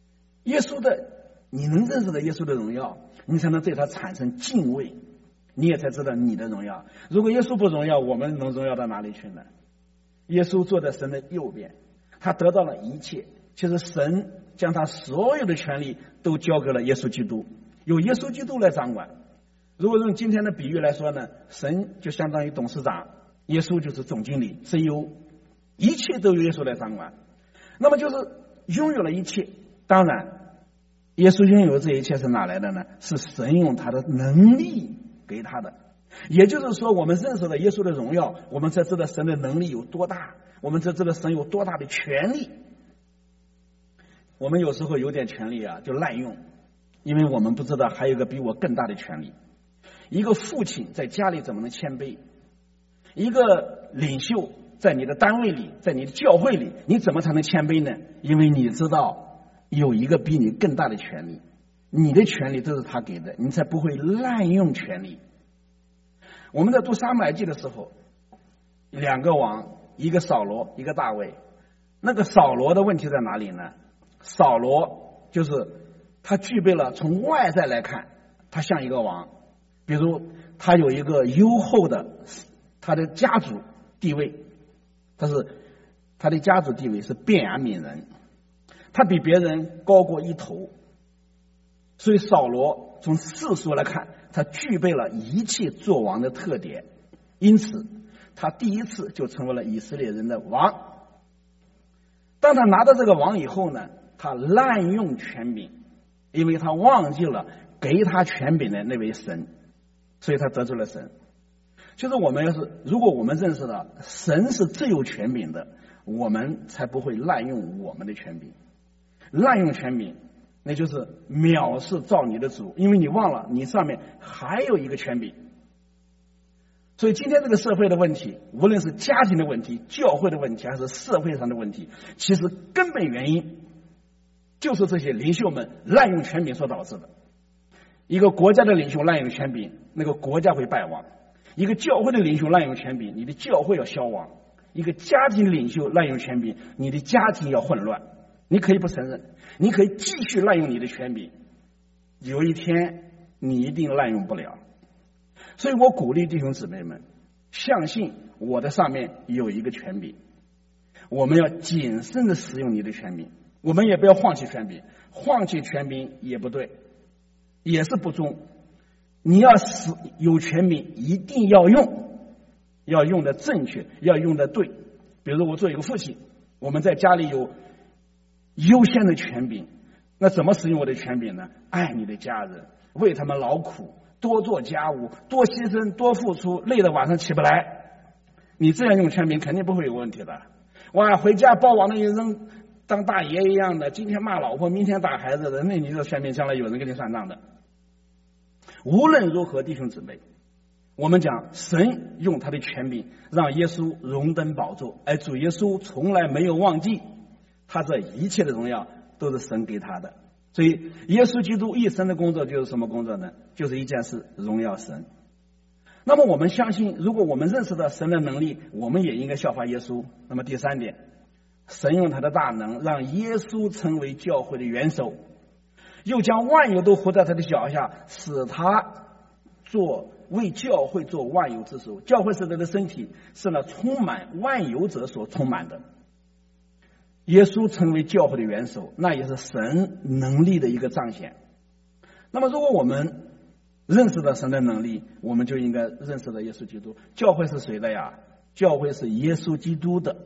耶稣的，你能认识到耶稣的荣耀，你才能对他产生敬畏，你也才知道你的荣耀。如果耶稣不荣耀，我们能荣耀到哪里去呢？耶稣坐在神的右边，他得到了一切。其实神将他所有的权利都交给了耶稣基督，由耶稣基督来掌管。如果用今天的比喻来说呢，神就相当于董事长，耶稣就是总经理 CEO， 一切都由耶稣来掌管。那么就是拥有了一切。当然耶稣拥有这一切是哪来的呢？是神用他的能力给他的。也就是说，我们认识了耶稣的荣耀，我们才知道神的能力有多大，我们才知道神有多大的权利。我们有时候有点权利就滥用，因为我们不知道还有一个比我更大的权利。一个父亲在家里怎么能谦卑？一个领袖在你的单位里，在你的教会里，你怎么才能谦卑呢？因为你知道有一个比你更大的权利，你的权利都是他给的，你才不会滥用权利。我们在读撒母耳记的时候，两个王，一个扫罗，一个大卫。那个扫罗的问题在哪里呢？扫罗就是他具备了从外在来看，他像一个王，比如他有一个优厚的他的家族地位，他的家族地位是便雅悯人，他比别人高过一头，所以扫罗从世俗来看，他具备了一切做王的特点，因此他第一次就成为了以色列人的王。当他拿到这个王以后呢，他滥用权柄，因为他忘记了给他权柄的那位神，所以他得罪了神。就是我们如果我们认识到神是最有权柄的，我们才不会滥用我们的权柄。滥用权柄，那就是藐视造你的主，因为你忘了你上面还有一个权柄。所以今天这个社会的问题，无论是家庭的问题、教会的问题，还是社会上的问题，其实根本原因就是这些领袖们滥用权柄所导致的。一个国家的领袖滥用权柄，那个国家会败亡；一个教会的领袖滥用权柄，你的教会要消亡；一个家庭领袖滥用权柄，你的家庭要混乱。你可以不承认，你可以继续滥用你的权柄，有一天你一定滥用不了。所以我鼓励弟兄姊妹们，相信我的上面有一个权柄，我们要谨慎的使用你的权柄，我们也不要放弃权柄，放弃权柄也不对，也是不忠。你要使有权柄一定要用，要用的正确，要用的对。比如我做一个父亲，我们在家里有优先的权柄，那怎么使用我的权柄呢？爱你的家人，为他们劳苦，多做家务，多牺牲，多付出，累得晚上起不来。你这样用权柄肯定不会有问题的。哇，回家包往那一扔，当大爷一样的，今天骂老婆，明天打孩子的，那你这权柄将来有人跟你算账的。无论如何，弟兄姊妹，我们讲神用他的权柄让耶稣荣登宝座，而主耶稣从来没有忘记他这一切的荣耀都是神给他的。所以耶稣基督一生的工作就是什么工作呢？就是一件事，荣耀神。那么我们相信，如果我们认识到神的能力，我们也应该效法耶稣。那么第三点，神用他的大能让耶稣成为教会的元首，又将万有都活在他的脚下，使他为教会做万有之首。教会是他的身体，是那充满万有者所充满的。耶稣成为教会的元首，那也是神能力的一个彰显。那么如果我们认识到神的能力，我们就应该认识到耶稣基督。教会是谁的呀？教会是耶稣基督的。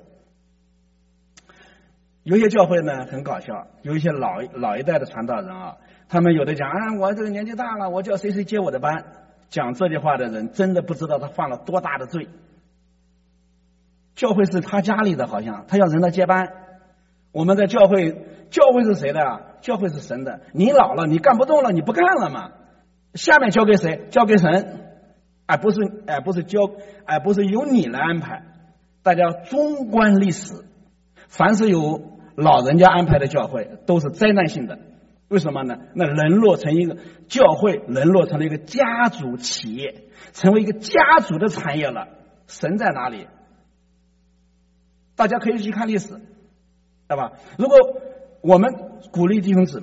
有些教会呢很搞笑，有一些老一代的传道人他们有的讲我这个年纪大了，我叫谁接我的班。讲这句话的人真的不知道他犯了多大的罪。教会是他家里的，好像他要人来接班。我们在教会是谁的啊？教会是神的。你老了，你干不动了，你不干了嘛？下面交给谁？交给神，不是由你来安排。大家纵观历史，凡是有老人家安排的教会，都是灾难性的。为什么呢？那沦落成一个教会，沦落成了一个家族企业，成为一个家族的产业了。神在哪里？大家可以去看历史，对吧？如果我们鼓励弟兄姊妹，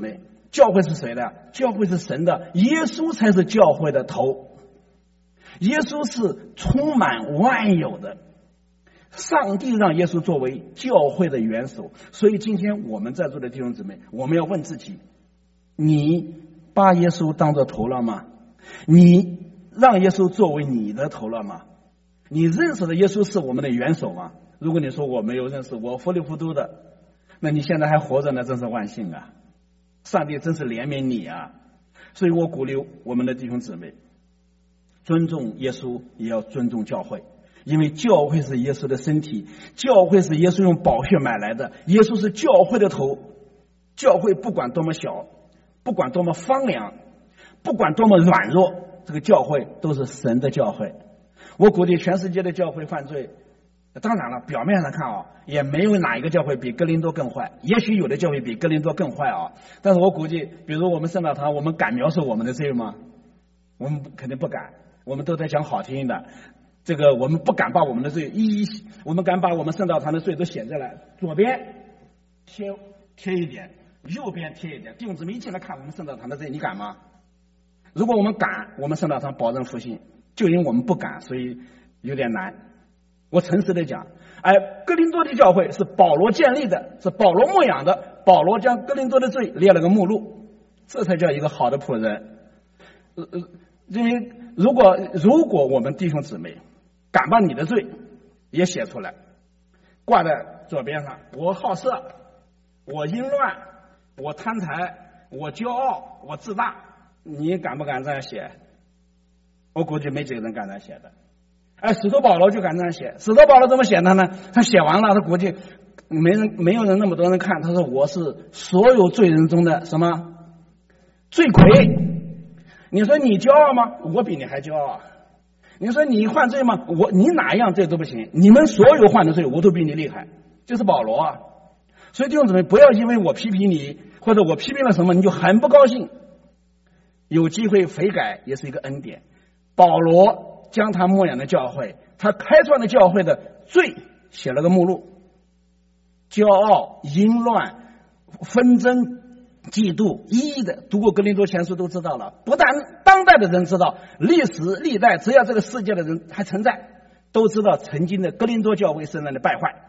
教会是谁的？教会是神的，耶稣才是教会的头。耶稣是充满万有的，上帝让耶稣作为教会的元首。所以今天我们在座的弟兄姊妹，我们要问自己，你把耶稣当作头了吗？你让耶稣作为你的头了吗？你认识的耶稣是我们的元首吗？如果你说我没有认识，我糊里糊涂的，那你现在还活着呢，真是万幸啊！上帝真是怜悯你啊！所以我鼓励我们的弟兄姊妹，尊重耶稣也要尊重教会，因为教会是耶稣的身体，教会是耶稣用宝血买来的，耶稣是教会的头。教会不管多么小，不管多么荒凉，不管多么软弱，这个教会都是神的教会。我鼓励全世界的教会犯罪，当然了，表面上看啊，也没有哪一个教会比哥林多更坏，也许有的教会比哥林多更坏啊。但是我估计，比如我们圣道堂，我们敢描述我们的罪吗？我们肯定不敢，我们都在讲好听的。这个我们不敢把我们的罪我们敢把我们圣道堂的罪都写下来，左边贴一点，右边贴一点，弟兄姊妹一起来看我们圣道堂的罪，你敢吗？如果我们敢，我们圣道堂保证复兴。就因为我们不敢，所以有点难。我诚实的讲，哥林多的教会是保罗建立的，是保罗牧养的，保罗将哥林多的罪列了个目录，这才叫一个好的仆人。因为如果我们弟兄姊妹敢把你的罪也写出来，挂在左边上，我好色，我淫乱，我贪财，我骄傲，我自大，你敢不敢这样写？我估计没几个人敢这样写的。使徒保罗就敢这样写。使徒保罗怎么写的呢？他写完了，他估计没有人那么多人看。他说我是所有罪人中的什么罪魁。你说你骄傲吗？我比你还骄傲。你说你犯罪吗？你哪一样罪都不行，你们所有犯的罪我都比你厉害。这是保罗啊。所以弟兄姊妹，不要因为我批评你或者我批评了什么你就很不高兴，有机会悔改也是一个恩典。保罗将他牧养的教会，他开创的教会的罪写了个目录，骄傲、淫乱、纷争、嫉妒，一一的读过哥林多前书都知道了。不但当代的人知道，历史历代只要这个世界的人还存在，都知道曾经的哥林多教会是那里败坏。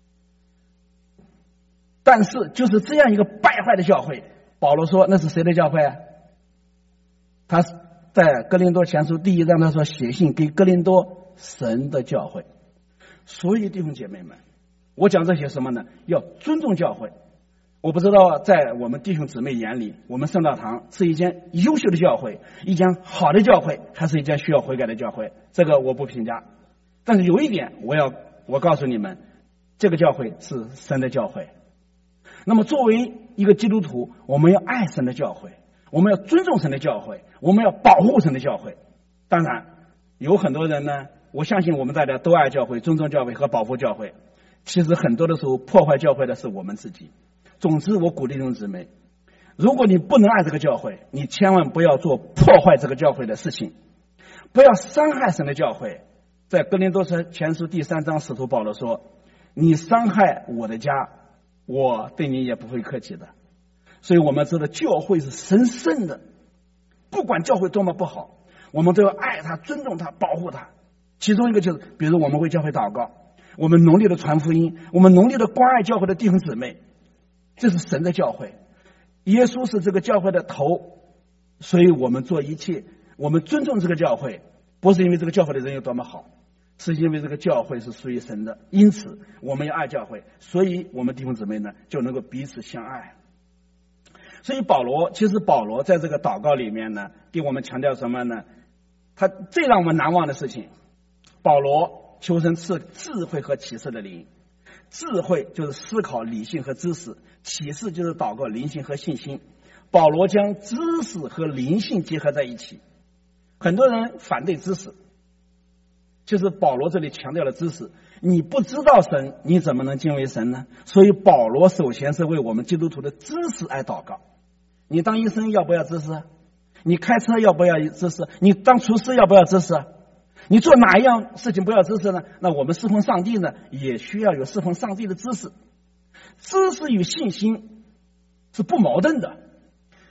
但是就是这样一个败坏的教会，保罗说那是谁的教会啊？他在哥林多前书第1章他说写信给哥林多神的教会。所以弟兄姐妹们，我讲这些什么呢？要尊重教会。我不知道在我们弟兄姊妹眼里，我们圣道堂是一间优秀的教会，一间好的教会，还是一间需要悔改的教会，这个我不评价。但是有一点我告诉你们，这个教会是神的教会。那么作为一个基督徒，我们要爱神的教会，我们要尊重神的教会，我们要保护神的教会。当然有很多人呢，我相信我们大家都爱教会，尊重教会和保护教会。其实很多的时候破坏教会的是我们自己。总之我鼓励弟兄姊妹，如果你不能爱这个教会，你千万不要做破坏这个教会的事情，不要伤害神的教会。在哥林多前书第3章，使徒保罗说，你伤害我的家，我对你也不会客气的。所以我们知道教会是神圣的，不管教会多么不好，我们都要爱它，尊重它，保护它。其中一个就是，比如我们为教会祷告，我们努力的传福音，我们努力的关爱教会的弟兄姊妹，这是神的教会，耶稣是这个教会的头。所以我们做一切，我们尊重这个教会，不是因为这个教会的人有多么好，是因为这个教会是属于神的。因此我们要爱教会，所以我们弟兄姊妹呢就能够彼此相爱。所以其实保罗在这个祷告里面呢，给我们强调什么呢？他最让我们难忘的事情，保罗求神赐智慧和启示的灵。智慧就是思考理性和知识，启示就是祷告灵性和信心。保罗将知识和灵性结合在一起。很多人反对知识，就是保罗这里强调了知识。你不知道神，你怎么能敬畏神呢？所以保罗首先是为我们基督徒的知识而祷告。你当医生要不要知识？你开车要不要知识？你当厨师要不要知识？你做哪一样事情不要知识呢？那我们侍奉上帝呢，也需要有侍奉上帝的知识。知识与信心是不矛盾的。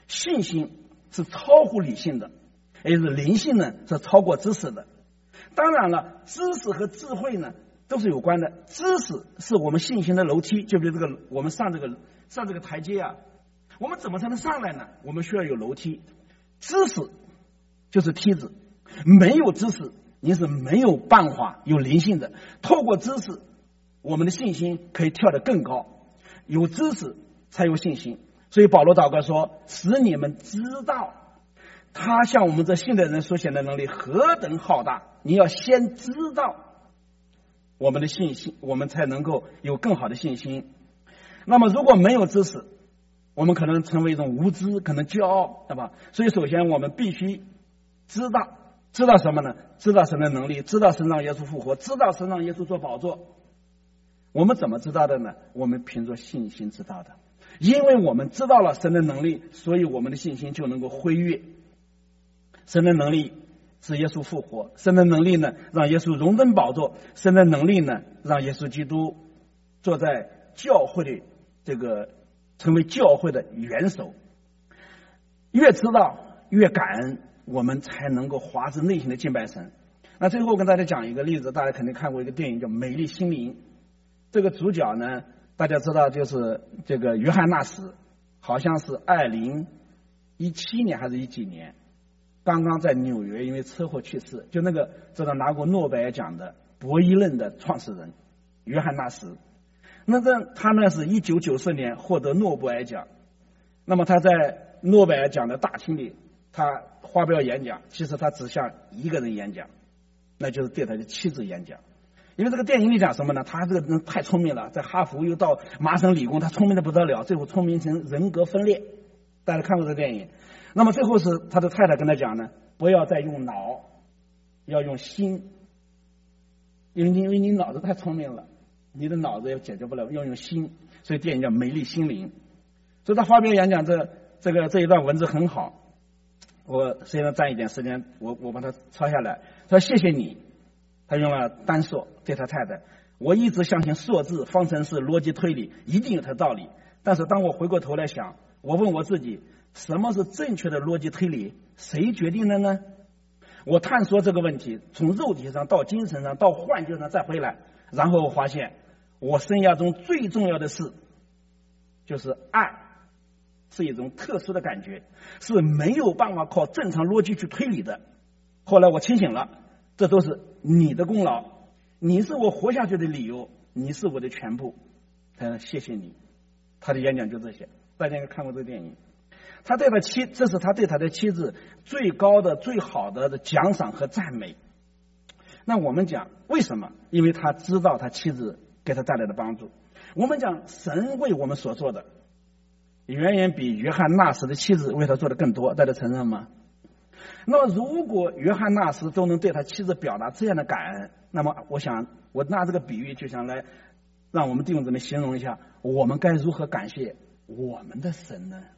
信心是超乎理性的，也就是灵性呢是超过知识的。当然了，知识和智慧呢都是有关的。知识是我们信心的楼梯，就比如这个我们上这个台阶啊，我们怎么才能上来呢？我们需要有楼梯。知识就是梯子，没有知识你是没有办法有灵性的。透过知识，我们的信心可以跳得更高。有知识才有信心。所以保罗祷告说，使你们知道他向我们这信的人所显的能力何等浩大。你要先知道我们的信心，我们才能够有更好的信心。那么如果没有知识，我们可能成为一种无知，可能骄傲，对吧？所以首先我们必须知道什么呢？知道神的能力，知道神让耶稣复活，知道神让耶稣做宝座。我们怎么知道的呢？我们凭着信心知道的。因为我们知道了神的能力，所以我们的信心就能够辉跃。神的能力是耶稣复活，神的能力呢让耶稣荣登宝座，神的能力呢让耶稣基督坐在教会的这个成为教会的元首。越知道越感恩，我们才能够发自内心的敬拜神。那最后跟大家讲一个例子，大家肯定看过一个电影叫《美丽心灵》。这个主角呢，大家知道就是这个约翰纳斯，好像是2017年还是几年，刚刚在纽约因为车祸去世。就那个知道拿过诺贝尔奖的博弈论的创始人约翰纳斯。那他呢是1994年获得诺贝尔奖。那么他在诺贝尔奖的大厅里，他发表演讲，其实他只向一个人演讲，那就是对他的妻子演讲。因为这个电影里讲什么呢？他这个人太聪明了，在哈佛又到麻省理工，他聪明的不得了，最后聪明成人格分裂。大家看过这个电影。那么最后是他的太太跟他讲呢，不要再用脑，要用心，因为你脑子太聪明了，你的脑子也解决不了，要用心。所以电影叫《美丽心灵》。所以他发表演讲这一段文字很好，我虽然占一点时间，我把它抄下来。他说谢谢你。他用了单数对他太太，我一直相信数字、方程式、逻辑推理一定有它的道理，但是当我回过头来想，我问我自己，什么是正确的逻辑推理？谁决定的呢？我探索这个问题，从肉体上到精神上到幻觉上再回来，然后我发现我生涯中最重要的事就是爱，是一种特殊的感觉，是没有办法靠正常逻辑去推理的。后来我清醒了，这都是你的功劳，你是我活下去的理由，你是我的全部。谢谢你。他的演讲就这些，大家应该看过这个电影。这是他对他的妻子最高的、最好的奖赏和赞美。那我们讲为什么？因为他知道他妻子给他带来的帮助。我们讲神为我们所做的，远远比约翰纳斯的妻子为他做的更多，大家承认吗？那么如果约翰纳斯都能对他妻子表达这样的感恩，那么我想我拿这个比喻就想来让我们弟兄姊妹形容一下，我们该如何感谢我们的神呢？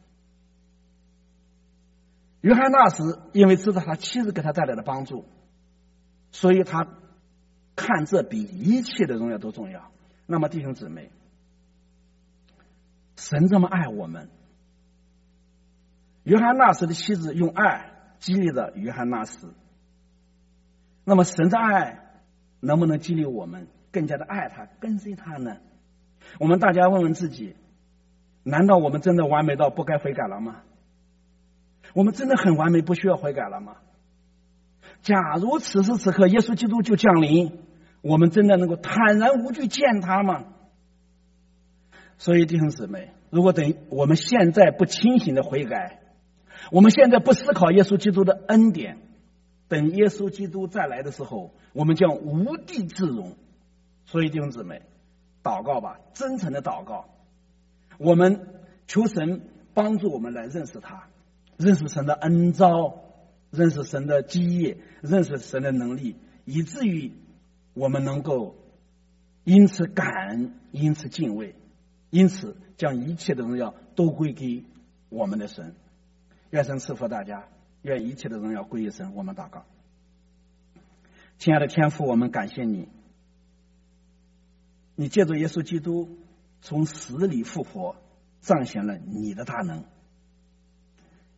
约翰纳斯因为知道他妻子给他带来的帮助，所以他看这比一切的荣耀都重要。那么弟兄姊妹，神这么爱我们，约翰纳斯的妻子用爱激励了约翰纳斯，那么神的爱能不能激励我们更加的爱他、跟随他呢？我们大家问问自己，难道我们真的完美到不该悔改了吗？我们真的很完美，不需要悔改了吗？假如此时此刻耶稣基督就降临，我们真的能够坦然无惧见他吗？所以弟兄姊妹，如果等我们现在不清醒的悔改，我们现在不思考耶稣基督的恩典，等耶稣基督再来的时候，我们将无地自容。所以弟兄姊妹，祷告吧，真诚的祷告，我们求神帮助我们来认识他，认识神的恩召，认识神的基业，认识神的能力，以至于我们能够因此感恩，因此敬畏，因此将一切的荣耀都归给我们的神。愿神赐福大家，愿一切的荣耀归于神。我们祷告。亲爱的天父，我们感谢你，你借着耶稣基督从死里复活，彰显了你的大能。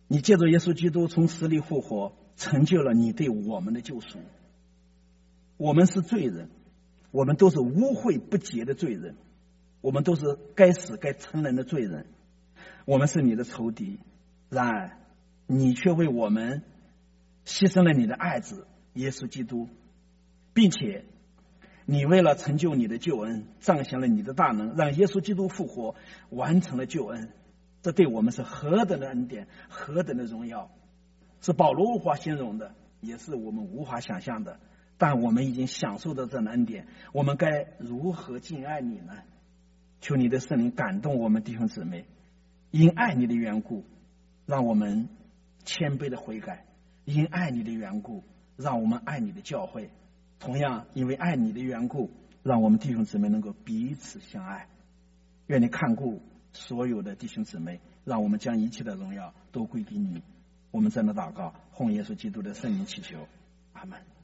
你借着耶稣基督从死里复活，成就了你对我们的救赎。我们是罪人，我们都是污秽不洁的罪人，我们都是该死该承认的罪人，我们是你的仇敌。然而你却为我们牺牲了你的爱子耶稣基督，并且你为了成就你的救恩，彰显了你的大能，让耶稣基督复活，完成了救恩。这对我们是何等的恩典，何等的荣耀，是保罗无法形容的，也是我们无法想象的。但我们已经享受到这样的恩典，我们该如何敬爱你呢？求你的圣灵感动我们弟兄姊妹，因爱你的缘故，让我们谦卑的悔改；因爱你的缘故，让我们爱你的教会。同样，因为爱你的缘故，让我们弟兄姊妹能够彼此相爱。愿你看顾所有的弟兄姊妹，让我们将一切的荣耀都归给你。我们这样的祷告，奉耶稣基督的圣名祈求，阿们。